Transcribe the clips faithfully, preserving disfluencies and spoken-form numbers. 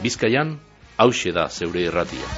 Bizkaian, hauxe da zeure irratia.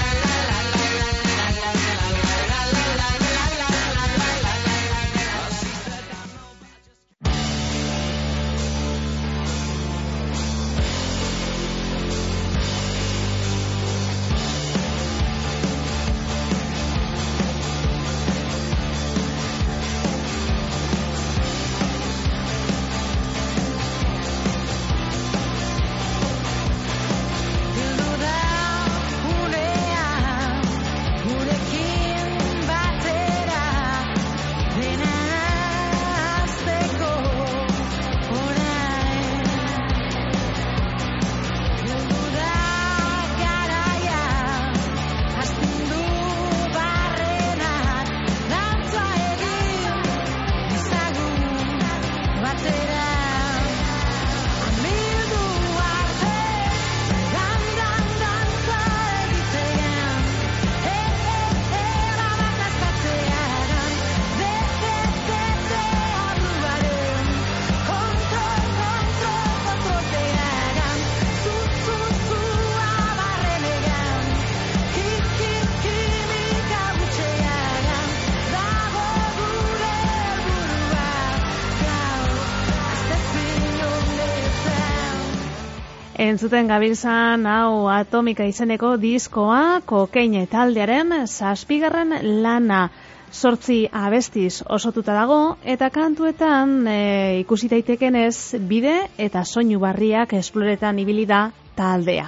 Entzuten gabiltzan hau Atomika izeneko diskoa, Kokaina taldearen zazpigarren lana. Zortzi abestiz osotuta dago eta kantuetan e, ikusi daitekenez bide eta soinu barriak esploretan ibili da taldea.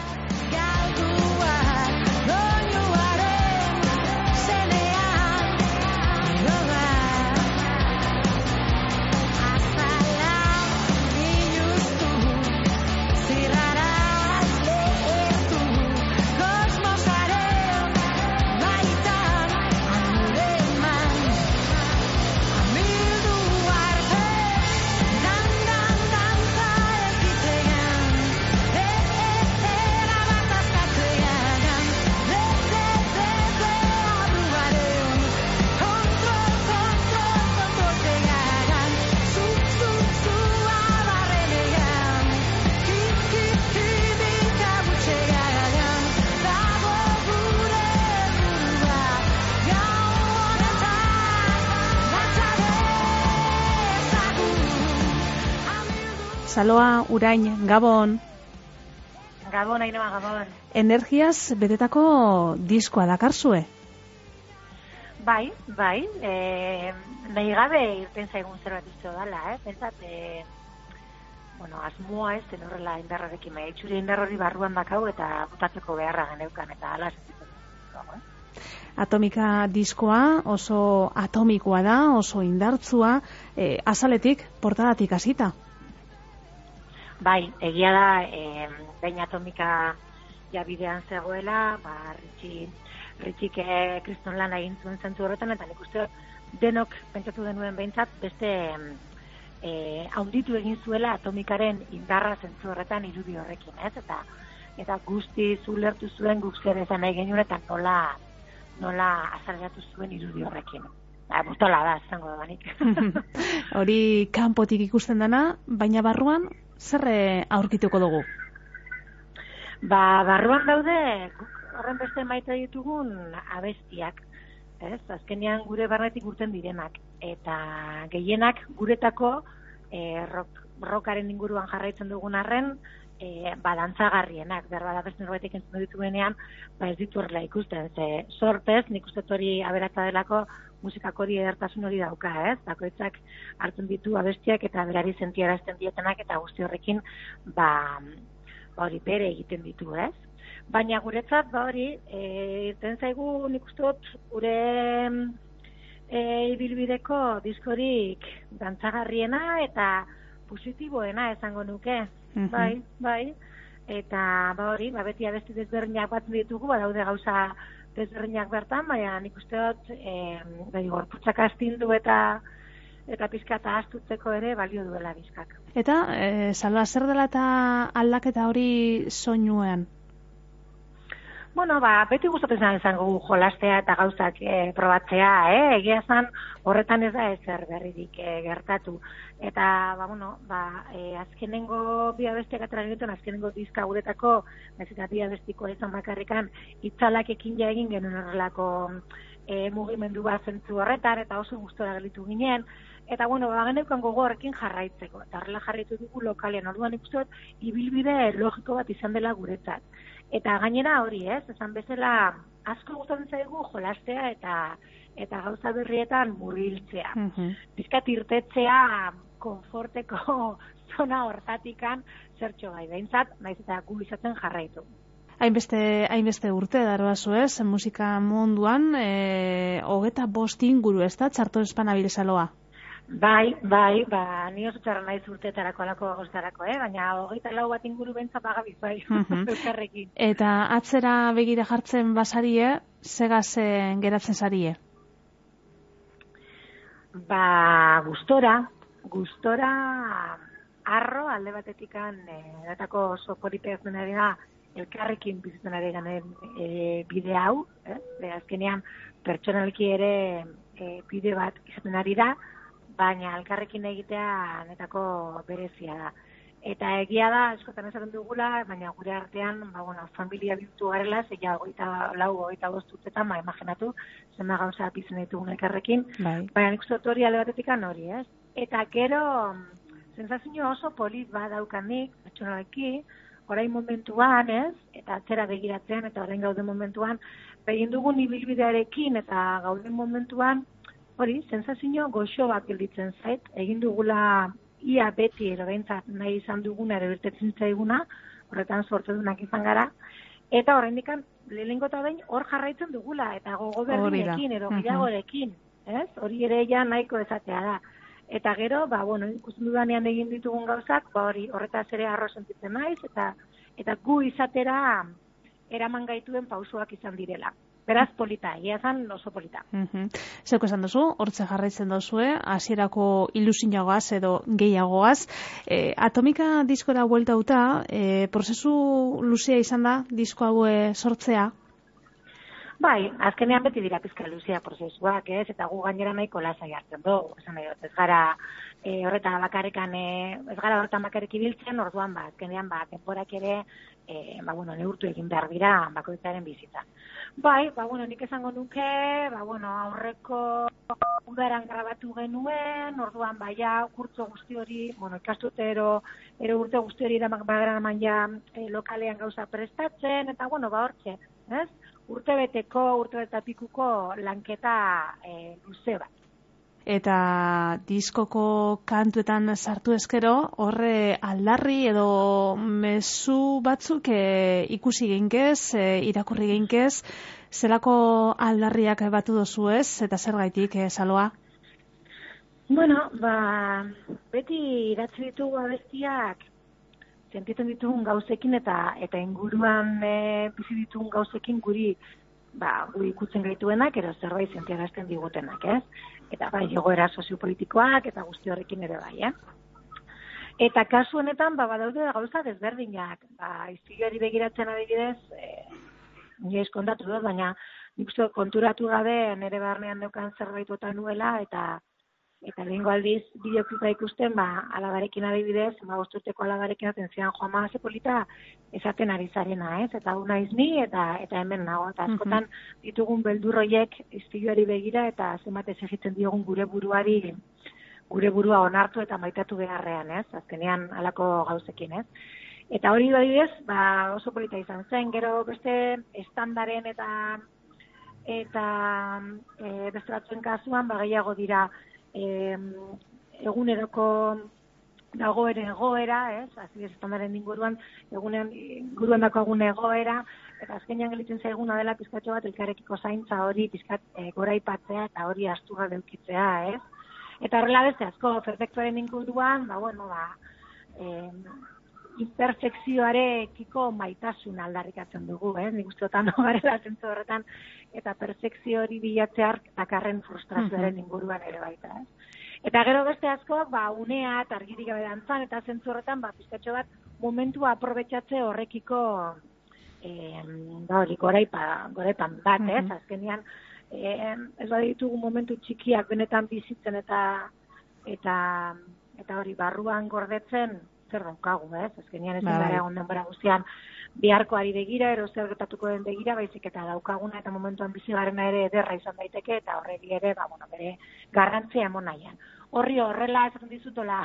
Saloa, Urain, Gabon. Gabon, Ainhoa, Gabon. Energiaz betetako diskoa dakarzue? Bai, bai. E, nahi gabe irten zaigun zerbait izan dela, eh? Pentsat, e, bueno, asmoa ez, zen horrela indarrarekin, bai, itxuri indarrori barruan dakau eta butatzeko beharra geneukan, eta ala sentitzen. Atomika diskoa oso atomikoa da, oso indartsua, e, azaletik, portadatik hasita. Bai, egia da, e, behin Atomika ja bidean zegoela, ba, Ritxi, Ritxik e, kriston lan egin zuen zentzu horretan, eta nik uste denok pentsatu denuen behintzat, beste e, haunditu egin zuela Atomikaren indarra zentzu horretan irudi horrekin, ez? Eta, eta guzti zulertu zuen guk zer ezan nahi genuen, eta nola, nola azaleratu zuen irudi horrekin. Ba, bustola da, zango da banik. Hori kanpotik ikusten dana, baina barruan, zer aurkituko dugu? Ba, barruan daude, horren beste maite ditugun abestiak, ez? Azkenean gure barnetik urten direnak, eta gehienak guretako e, rock, rockaren inguruan jarraitzen dugun arren, e, ba, dantzagarrienak, berba da beste norbaitek entzun dituenean, ba ez ditu horrela ikusten, ze sortez, nik uste hori aberatza delako, musikak hori edertasun hori dauka, ez? Bakoitzak hartzen ditu abestiak eta berari sentiarazten dietenak eta guzti horrekin ba, ba hori bere egiten ditu, ez? Baina guretzat ba hori e, irten zaigu nik uste dut gure e, ibilbideko diskorik dantzagarriena eta positiboena esango nuke, mm-hmm. bai, bai. Eta ba hori, ba beti abesti desberdinak batzen ditugu, badaude gauza desberdinak bertan, baina nik uste dut eh, bai, gorputzak astindu eta eta pizkata astutzeko ere balio duela bizkak. Eta, e, Salva, zer dela eta aldaketa hori soinuean? Bueno, ba, beti gustatzen izan izango jolastea eta gauzak e, probatzea, eh? Egia esan horretan ez da ezer berririk e, gertatu. Eta, ba, bueno, ba, e, azkenengo bi abestiak atera genituen, azkenengo diska guretako, naiz eta bi abestikoa izan bakarrikan, itzalakekin ja egin genuen horrelako e, mugimendu bat zentzu horretan, eta oso gustora gelditu ginen. Eta, bueno, ba, geneukan gogo horrekin jarraitzeko. Eta horrela jarraitu dugu lokalean, orduan ikusten ibilbide logiko bat izan dela guretzat. Eta gainera hori, ez, esan bezala asko gustatzen zaigu jolastea eta eta gauza berrietan murgiltzea. Mhm. Pizkat irtetzea konforteko zona hortatikan zertxo bai, behintzat, naiz eta gu izaten jarraitu. Hainbeste, hainbeste urte daroazu ez, musika munduan, e, hogeta bost inguru ez da, txarto espanabilezaloa? Bai, bai, ba, ni oso txarra naiz urteetarako alako goztarako, eh? Baina hogeita lau bat inguru bentsa pagabiz, bai, elkarrekin. Eta atzera begira jartzen basarie, zegazen geratzen zarie? Ba, gustora, gustora arro alde batetikan eratako eh, oso polita ez denari da elkarrekin bizitzen ari ganen e, bide hau, eh? E, azkenean pertsonalki ere e, bide bat izaten ari da, baina elkarrekin egitea netako berezia da. Eta egia da, eskotan esaten dugula, baina gure artean, ba, bueno, familia bihurtu garela, zeia hogeita lau, hogeita bost urtetan, ba, imaginatu, zema gauza bizen ditugun elkarrekin, bai. Baina nik uste dut hori alde batetik hori, ez? Eta gero, sensazio oso polit bat daukanik, pertsonaleki, orain momentuan, ez? Eta atzera begiratzean, eta orain gauden momentuan, begin dugun ibilbidearekin, eta gauden momentuan, hori, sensazio goxo bat gelditzen zait, egin dugula ia beti edo behintzat nahi izan duguna ere bertetzen zaiguna, horretan sortzedunak izan gara, eta horrendik lehenengo eta behin hor jarraitzen dugula, eta gogo berdinekin, edo gehiagorekin, ez? Hori ere ja nahiko ezatea da. Eta gero, ba, bueno, ikusten dudanean egin ditugun gauzak, ba, hori horretaz ere arro sentitzen naiz, eta eta gu izatera eraman gaituen pausoak izan direla. Beraz, polita, egia zan oso polita. Uh-huh. Zeuko esan duzu, hortze jarraitzen duzue, hasierako ilusioagoaz edo gehiagoaz. E, atomika diskora bueltauta, e, prozesu luzea izan da, disko haue sortzea? Bai, azkenean beti dira pizka luzea prozesuak, ez? Eta gu gainera nahiko lasai hartzen dugu, esan nahi dut, ez gara e, horretan bakarrekan, e, ez gara horretan bakarrik ibiltzen, orduan ba, azkenean ba, temporak ere, e, ba, bueno, neurtu egin behar dira bakoitzaren bizitzan. Bai, ba, bueno, nik esango nuke, ba, bueno, aurreko udaran grabatu genuen, orduan, ba, ja, kurtzo guzti hori, bueno, ikastutero, ero urte guzti hori eramak bagaraman ja e, lokalean gauza prestatzen, eta, bueno, ba, hortxe, ez? Urte beteko, urte betapikuko lanketa e, luze bat. Eta diskoko kantuetan sartu eskero, horre aldarri edo mezu batzuk e, ikusi ginkez, e, irakurri ginkez, zelako aldarriak batu dozu ez, eta zer gaitik, e, Saloa? Bueno, ba, beti idatzi ditugu abestiak, sentitzen ditugun gauzekin eta eta inguruan e, bizi ditugun gauzekin guri ba, guri ikutzen gaituenak, ero zerbait sentiarazten digutenak, ez? Eta bai, egoera soziopolitikoak eta guzti horrekin ere bai, eh? Eta kasu honetan, ba, badaude gauza desberdinak. Ba, istiluari begiratzen adibidez, e, nire eskontatu dut, baina nik uste konturatu gabe nire barnean neukan zerbaituetan nuela, eta eta lehengo aldiz bideoklipa ikusten, ba, alabarekin adibidez, ba, bosturteko alabarekin atentzioan joan ma, polita esaten ari zarena, ez? Eta hau naiz ni, eta eta hemen nago. Eta askotan ditugun beldurroiek istiluari begira, eta zenbat ez egiten diogun gure buruari, gure burua onartu eta maitatu beharrean, ez? Azkenean halako gauzekin, ez? Eta hori adibidez, ba, oso polita izan zen, gero beste estandaren eta eta e, beste batzuen kasuan, ba, gehiago dira, E, eguneroko dagoen egoera, ez? Azibidez, estandaren inguruan, egunean inguruan dagoen egoera, eta azkenean gelitzen zaiguna dela pizkatxo bat elkarrekiko zaintza hori pizkat e, goraipatzea eta hori asturra leukitzea, ez? Eta horrela beste asko, perfektuaren inguruan, ba, bueno, ba, e, imperfekzioarekiko maitasun aldarrikatzen dugu, eh? Nik uste otan nogarela zentzu horretan, eta perfekzio hori bilatzear dakarren frustrazioaren inguruan ere baita, eh? Eta gero beste askok, ba, unea eta argirik gabe dantzan, eta zentzu horretan, ba, pizkatxo bat momentua aprobetxatze horrekiko e, ba hori, goraipa, goraipan bat, ez? Mm-hmm. Azkenean, e, ez baditugu momentu txikiak benetan bizitzen eta eta eta hori barruan gordetzen zer daukagu, ez? Azkenean ez gara egon denbora guztian biharkoari begira, ero zer gertatuko den begira, baizik eta daukaguna eta momentuan bizi garena ere ederra izan daiteke eta horregi ere, ba, bueno, bere garrantzia emon nahian. Horri horrela esaten dizutola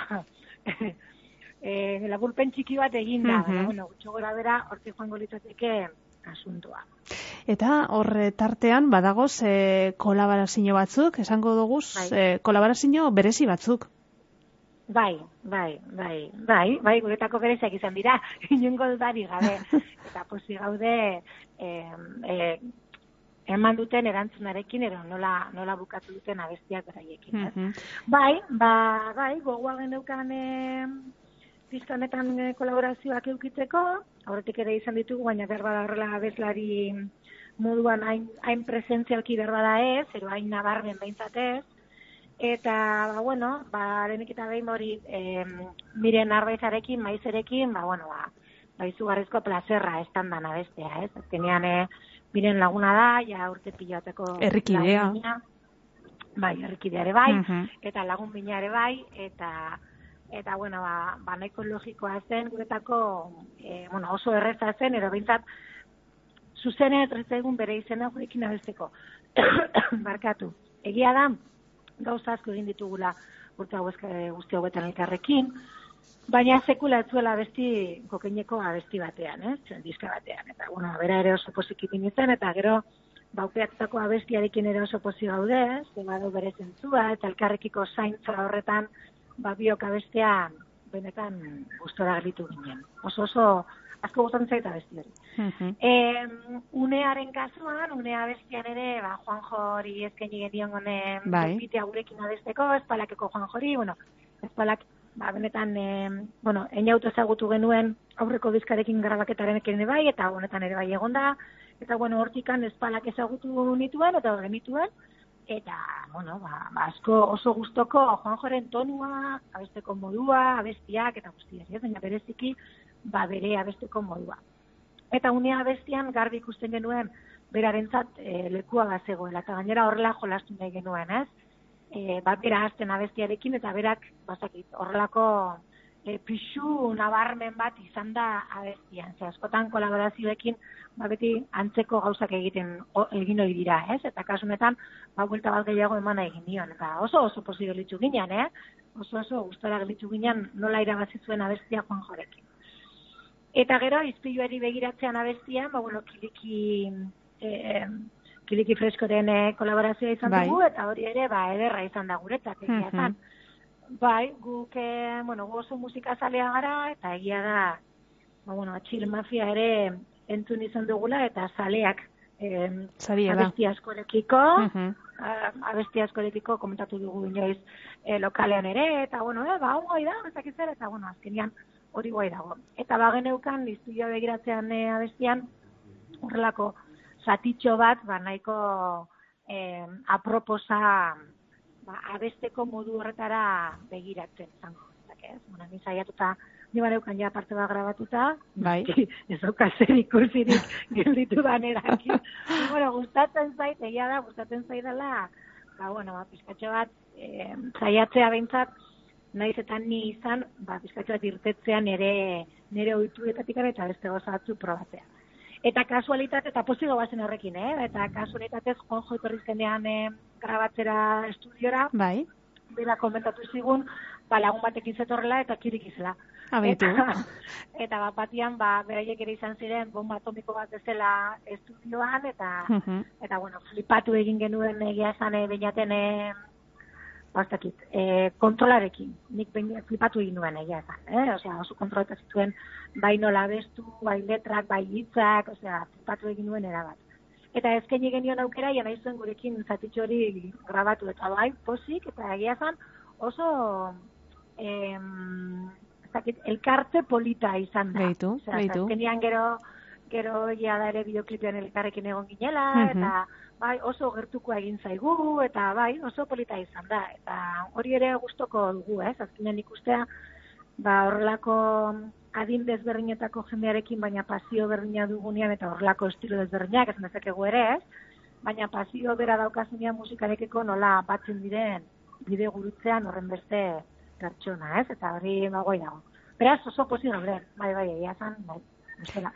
e, laburpen txiki bat egin da, mm-hmm. bueno, gutxo gora bera, hortik joango litzateke asuntua. Eta horre tartean, badagoz, e, kolaborazio batzuk, esango dugu, bai. e, kolaborazio berezi batzuk. Bai, bai, bai, bai, bai, guretako bereziak izan dira, inungo dudari gabe, eta posi gaude, e, e, eman duten erantzunarekin, ero nola, nola bukatu duten abestiak beraiekin. Mm-hmm. Bai, ba, bai, gogoa geneukan e, pizkanetan e, kolaborazioak eukitzeko, aurretik ere izan ditugu, baina berbada horrela abeslari moduan hain, hain presentzialki berbada ez, ero hain nabarmen behintzatez, eta, ba, bueno, ba, lehenik eta behin hori e, miren arbaizarekin, maizerekin, ba, bueno, ba, ba izugarrizko plazerra estandan abestea, ez? Azkenean, e, miren laguna da, ja urte pilateko errikidea. Bai, errikideare bai, uh-huh. eta lagun bina ere bai, eta, eta bueno, ba, ba nahiko logikoa zen, guretako, e, bueno, oso erreza zen, ero bintzat, zuzene egun bere izena gurekin abesteko. Barkatu. Egia da, gauza asko egin ditugula urte guzti hauetan elkarrekin, baina sekula ez zuela abesti kokeineko abesti batean, eh? Diska batean. Eta, bueno, bera ere oso pozikin izan, eta gero, baupeatutako abestiarekin ere oso pozi gaude, ze badu bere zentzua, eta elkarrekiko zaintza horretan, ba, biok abestea benetan gustora gelitu ginen. Oso oso, asko gustatzen zait abesti hori. Uh-huh. E, unearen kasuan, unea abestian ere, ba, Juanjo hori eskaini genion honen bai. Bitea gurekin abesteko, espalakeko Juanjo hori, bueno, espalak, ba, benetan, e, bueno, eniautu ezagutu genuen aurreko bizkarekin grabaketaren eken bai, eta honetan ere bai egonda, eta, bueno, hortikan espalak ezagutu nituen, eta genituen, eta, bueno, ba, asko oso gustoko Juanjoren tonua, abesteko modua, abestiak, eta guztiak, ez, baina bereziki, ba, bere abesteko modua. Eta unea abestian garbi ikusten genuen berarentzat e, lekua bazegoela, eta gainera horrela jolastu nahi genuen, ez? E, ba, bera hasten abestiarekin, eta berak, bazakit, horrelako e, pixu nabarmen bat izan da abestian. Ze askotan kolaborazioekin, ba, beti antzeko gauzak egiten o, egin hori dira, ez? Eta kasunetan, ba, buelta bat gehiago eman egin nion. Eta oso oso posi gelitzu ginen, eh? Oso oso gustora gelitzu ginen nola irabazi zuen abestia Juanjorekin. Eta gero, izpiluari begiratzean abestian, ba, bueno, kiliki, eh, kiliki freskoren eh, kolaborazioa izan bai. Dugu, eta hori ere, ba, ederra izan da guretzat, egia zan. Uh-huh. Bai, guk, eh, bueno, gu oso musikazalea gara, eta egia da, ba, bueno, Chill Mafia ere entzun izan dugula, eta zaleak eh, abesti askorekiko, uh-huh. abesti askorekiko komentatu dugu inoiz eh, lokalean ere, eta, bueno, eh, ba, hau da, ezakizera, eta, bueno, azkenian, hori guai dago. Eta bageneukan, iztuia begiratzean e, abestian, horrelako zatitxo bat, ba, nahiko e, aproposa ba, abesteko modu horretara begiratzen zango. Ez, bueno, nizaiatuta, ni baneukan ja parte bat grabatuta, bai. Ez dauka zer ikusirik gelditu danerakin. Bueno, gustatzen zait, egia da, gustatzen zaidala, ba, bueno, ba, pizkatxo bat, e, zaiatzea behintzat, naiz eta ni izan, ba, pizkatxo bat irtetzean nire, nire oituetatik eta beste goza batzu probatzea. Eta kasualitate, eta pozigo bazen horrekin, eh? Eta kasualitatez Juanjo etorrizkenean eh, grabatzera estudiora, bai. Bera komentatu zigun, ba, lagun batekin zetorrela eta kirik izela. Abitu. Eta, eta bat batian, ba, beraiek ere izan ziren, bomba atomiko bat bezala estudioan, eta, uh-huh. eta bueno, flipatu egin genuen egia esan e, bainaten, e, bastakit, e, kontrolarekin, nik baina flipatu egin nuen egia esan, eh? Osea, oso kontroleta zituen, bai nola bestu, bai letrak, bai hitzak, osea, flipatu egin nuen erabat. Eta ezkeini genion aukera, ja nahi zuen gurekin zatitxo hori grabatu, eta bai, posik, eta egia esan, oso, em, zakit, elkarte polita izan da. Beitu, osea, beitu. Ezkenian gero, gero ja da ere bideoklipean elkarrekin egon ginela, uh-huh. eta bai, oso gertukoa egin zaigu, eta bai, oso polita izan da. Eta hori ere gustoko dugu, ez? Azkenean ikustea, ba, horrelako adin desberdinetako jendearekin, baina pasio berdina dugunean eta horrelako estilo desberdinak, ez dezakegu ere, ez? Baina pasio bera daukazunean musikarekeko nola batzen diren bide gurutzean horren beste pertsona, ez? Eta hori magoi dago. Beraz, oso posi gaude, bai, bai, egia zan, bai, bestela.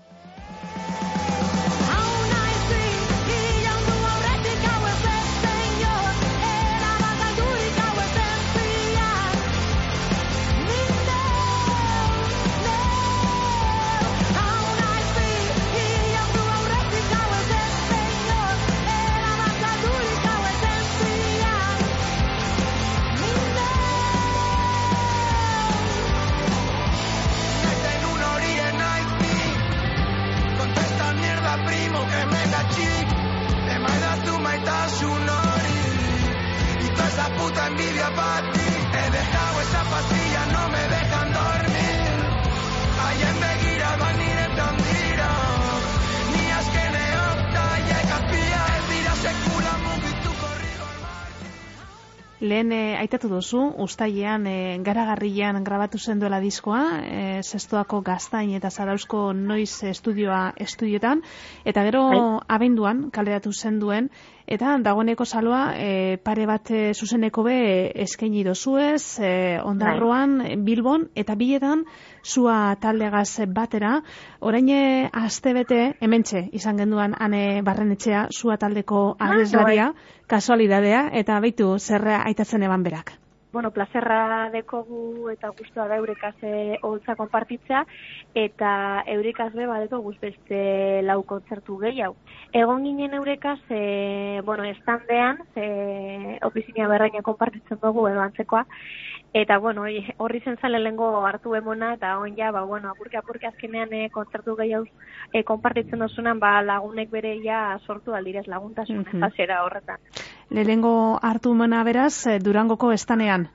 Envidia para ti, he dejado esa pastilla, no me dejan dormir. Haien begira baniretan dira, ni azkeneokta jaikazpia ez dira sekula mugituko rigor mar. Lehen eh, aitatu duzu, uztailean eh, garagarrian grabatu zen duela diskoa, eh, Zestoako Gaztain eta Zarauzko Noiz estudioa estudioetan, eta gero Hai. abenduan kaleratu zen duen, eta dagoeneko saloa e, pare bat e, zuzeneko be eskaini dozuez, e, Ondarroan, Bilbon, eta biletan zua taldegaz batera. Orain astebete hementxe izan genduan ane Barrenetxea, zua taldeko abeslaria, kasualidadea, eta beitu zerra aitatzen eban berak. Bueno, plazerra dekogu eta guztua da eurekaz holtza konpartitzea, eta eurekaz be badeko guz beste lau kontzertu gehiago. Egon ginen eurekaz, e, bueno, estandean, e, ofizina berraina konpartitzen dugu edo antzekoa, eta, bueno, horri zen zale lengo hartu emona, eta on ja, ba, bueno, apurke apurke azkenean e, kontzertu gehiago e, konpartitzen dozunan, ba, lagunek bere ja sortu aldirez laguntasun, mm -hmm. Ezazera horretan. Lehengo hartu mena beraz, Durangoko estanean.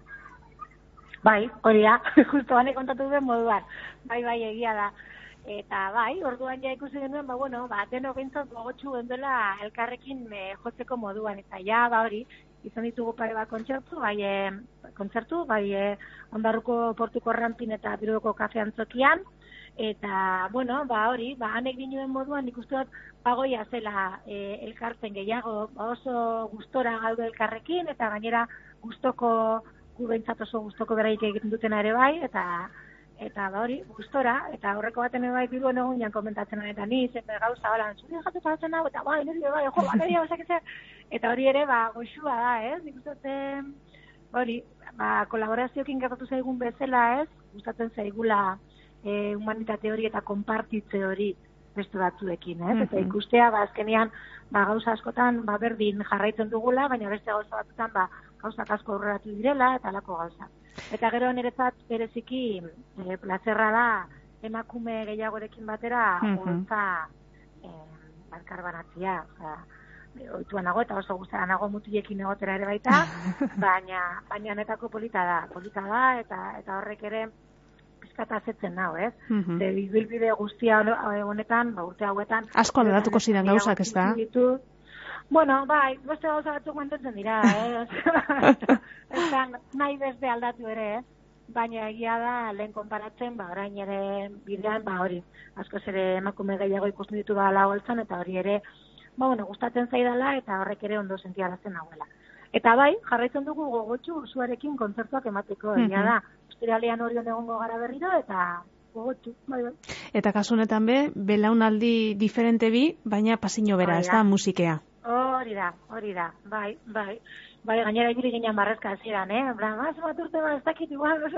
Bai, hori da, justo bane kontatu duen moduan. Bai, bai, egia da. Eta bai, orduan ja ikusi genuen, ba, bueno, ba, deno bintzat gogotxu gendela elkarrekin e, jotzeko moduan. Eta ja, ba, hori, izan ditugu pare bat kontzertu, bai, e, kontzertu, bai, e, Ondarruko Portuko Rampin eta Bilboko Kafe Antzokian. Eta, bueno, ba, hori, ba, hanek dinuen moduan ikustu dut, bagoia zela e, elkartzen gehiago, ba, oso gustora gaude elkarrekin, eta gainera gustoko, gu behintzat oso gustoko beraik egiten dutena ere bai, eta eta ba hori, gustora, eta horreko baten ere bai Bilbon egun jan komentatzen eta ni, zenbe gauza, hola, zuri jatu paratzen hau, eta bai, nire bai, jo, bateria, osaketze, eta hori ere, ba, goxua da, ez, nik uste, hori, ba, kolaborazioekin gertatu zaigun bezala, ez, gustatzen zaigula e, humanitate hori eta konpartitze hori beste batzuekin, ez, eta ikustea, ba, azkenean, ba, gauza askotan, ba, berdin jarraitzen dugula, baina beste gauza batzutan, ba, gauzak asko aurreratu direla, eta alako gauza. Eta gero niretzat bereziki e, plazerra da emakume gehiagorekin batera holtza mm -hmm. e, barkar banatzia. Osea, oitua nago eta oso guztara nago mutilekin egotera ere baita, baina baina netako polita da, polita da, eta eta horrek ere pizkata azetzen nau, ez? Mm -hmm. De bilbide guztia honetan, ba, urte hauetan asko aldatuko ziren gauzak, ez da? Bueno, bai, beste gauza batzuk mantentzen dira, eh? Ezan, nahi beste aldatu ere, eh? Baina egia da, lehen konparatzen, ba, orain ere bidean, ba, hori, askoz ere emakume gehiago ikusten ditu ba lau holtzan, eta hori ere, ba, bueno, gustatzen zaidala, eta horrek ere ondo sentiarazten nagoela. Eta bai, jarraitzen dugu gogotxu usuarekin kontzertuak emateko, egia da, ostiralean horion egongo gara berriro, eta gogotxu, bai, bai. Eta kasunetan be, belaunaldi diferente bi, baina pasino bera, ez da, musikea. Hori da, hori da, bai, bai. Bai, gainera ibili ginen barrezka hasieran, eh? Bla, mas bat urte bat ez dakit igual, oso,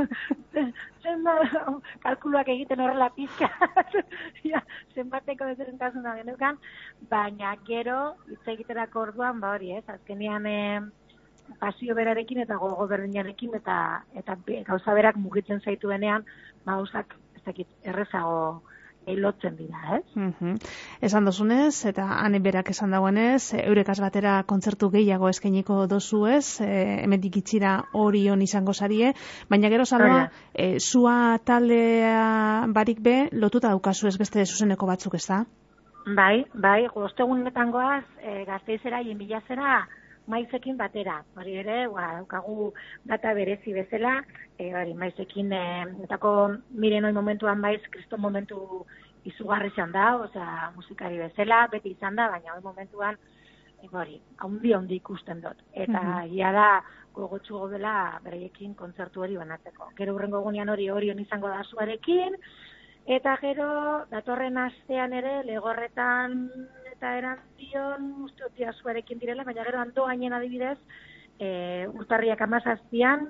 zenba, kalkuluak egiten horrela pizka, ja, zenbateko dezerentasuna genukan, baina gero, hitz egiterako orduan, ba hori, ez, azkenean eh, pasio berarekin eta gogo berdinarekin, eta, eta gauza berak mugitzen zaituenean, ba, gauzak, ez dakit, errezago, lotzen dira, ez? Mm-hmm. Esan dozunez, eta hane berak esan dagoenez, eurekaz batera kontzertu gehiago eskainiko dozuez, e, hemendik itxira Orion izango zarie, baina gero salua, e, zua taldea barik be, lotuta daukazu ez beste zuzeneko batzuk, ez da? Bai, bai, ostegunetan goaz, e, Gasteizera, Ienbilazera maizekin batera. Hori ere, ba, daukagu data berezi bezala, e, hori, maizekin, e, etako miren hori momentuan baiz, kriston momentu izugarri izan da, osea, musikari bezala, beti izan da, baina hori momentuan, e, hori, haundi haundi ikusten dut. Eta mm-hmm. ia da, gogotsu godela bereiekin kontzertu hori banatzeko. Gero hurrengo egunean hori hori izango da zuarekin, eta gero datorren astean ere legorretan eta erantzion usteotia zuarekin direla, baina gero Andoainen adibidez, e, urtarriak hamazazpian,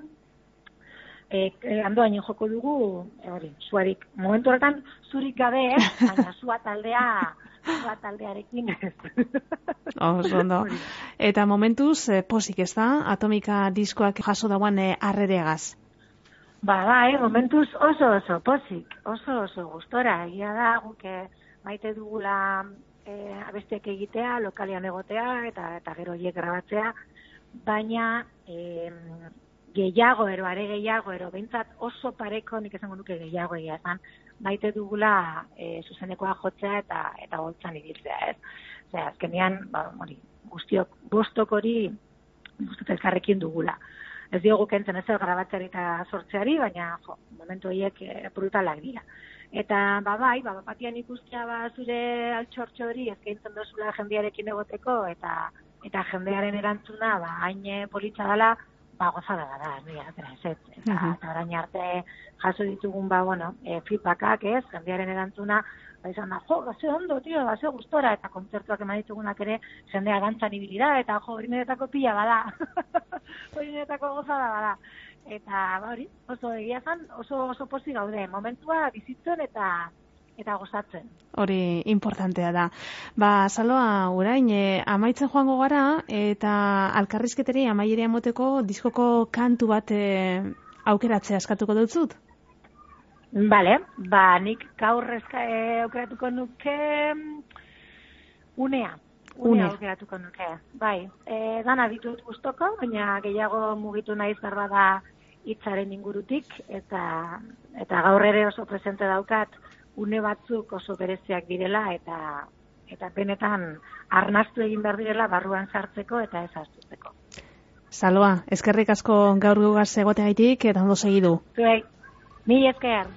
e, Andoainen joko dugu, e, hori, zuarik, momentu horretan zurik gabe, eh? Baina zua taldea, zua taldearekin ez. Oso ondo. Eta momentuz, eh, posik ez da, Atomika diskoak jaso dauan eh, arreregaz. Ba, bai, momentuz oso oso posik, oso oso gustora. Egia da, guke maite dugula e, abestiak egitea, lokalean egotea, eta eta gero hiek grabatzea, baina e, gehiago, ero, are gehiago, ero, behintzat oso pareko, nik esango nuke gehiago egia esan, maite dugula e, zuzenekoa jotzea eta eta holtzan ibiltzea, ez? Osea, azkenean, ba, hori, guztiok, bostok hori, guztiok elkarrekin dugula. Ez diogu kentzen ez grabatzeari eta sortzeari, baina jo, momentu horiek e, brutalak dira. Eta, ba, bai, ba, batian ikustia ba, zure altxortxo hori eskaintzen dozula jendearekin egoteko, eta eta jendearen erantzuna, ba, hain politxa dela, ba, gozada da, nire, atera, ez, ez, eta, uh-huh. eta orain arte jaso ditugun, ba, bueno, e, feedbackak, ez, jendearen erantzuna, ba, izan da, jo, ba, ze ondo, tio, ba, ze gustora, eta kontzertuak eman ditugunak ere, jendea dantzan ibili da, eta, jo, hori niretako pila bada, hori niretako gozada bada. Eta, ba, hori, oso egia zan, oso, oso posi gaude, momentua bizitzen eta eta gozatzen. Hori importantea da. Ba, Saloa, orain, e, amaitzen joango gara, eta alkarrizketeri amaierea moteko diskoko kantu bat e, aukeratzea eskatuko dutzut? Bale, ba, nik gaur eska, e, aukeratuko nuke unea. Unea aukeratuko nuke, bai. E, dana ditut gustoko, baina gehiago mugitu naiz berba da hitzaren ingurutik, eta, eta gaur ere oso presente daukat, une batzuk oso bereziak direla eta eta benetan arnastu egin behar direla barruan sartzeko eta ez ahaztutzeko. Saloa, eskerrik asko gaur gugaz egoteagaitik eta ondo segidu. Zuei, mila esker.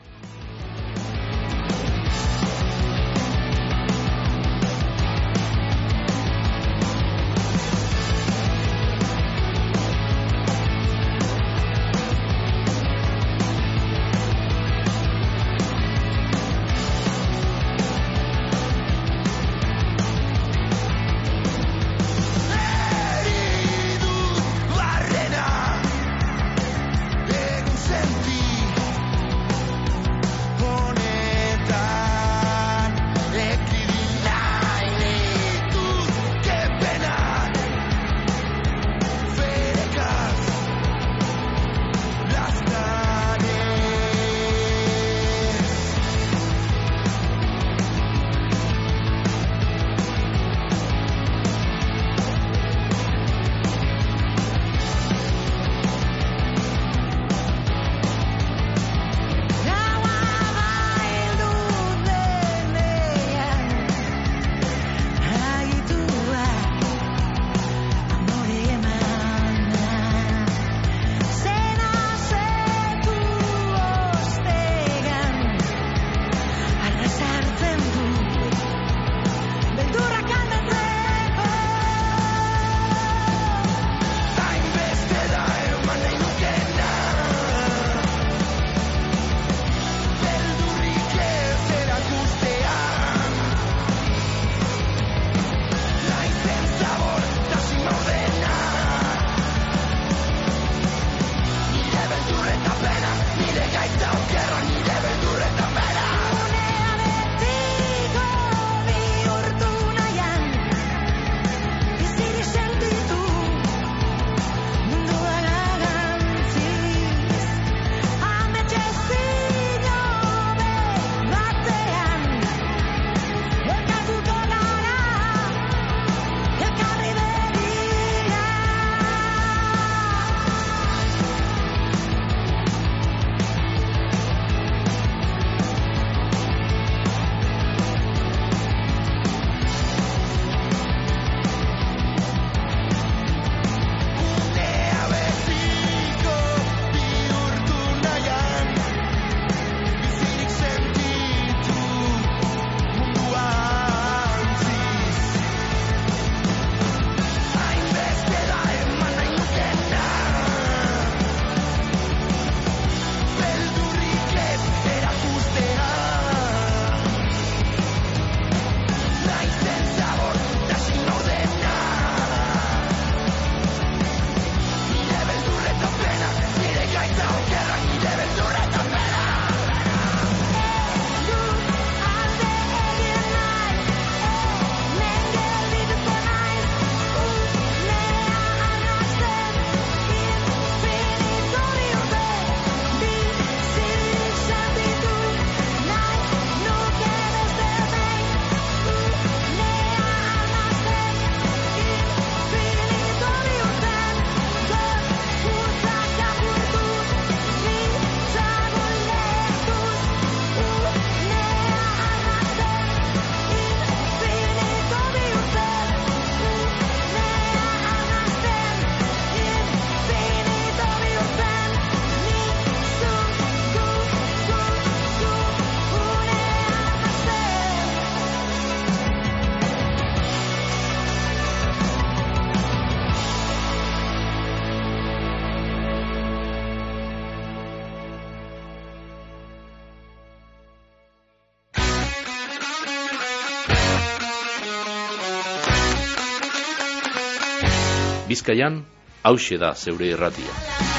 Bizkaian, hauxe da zeure irratia.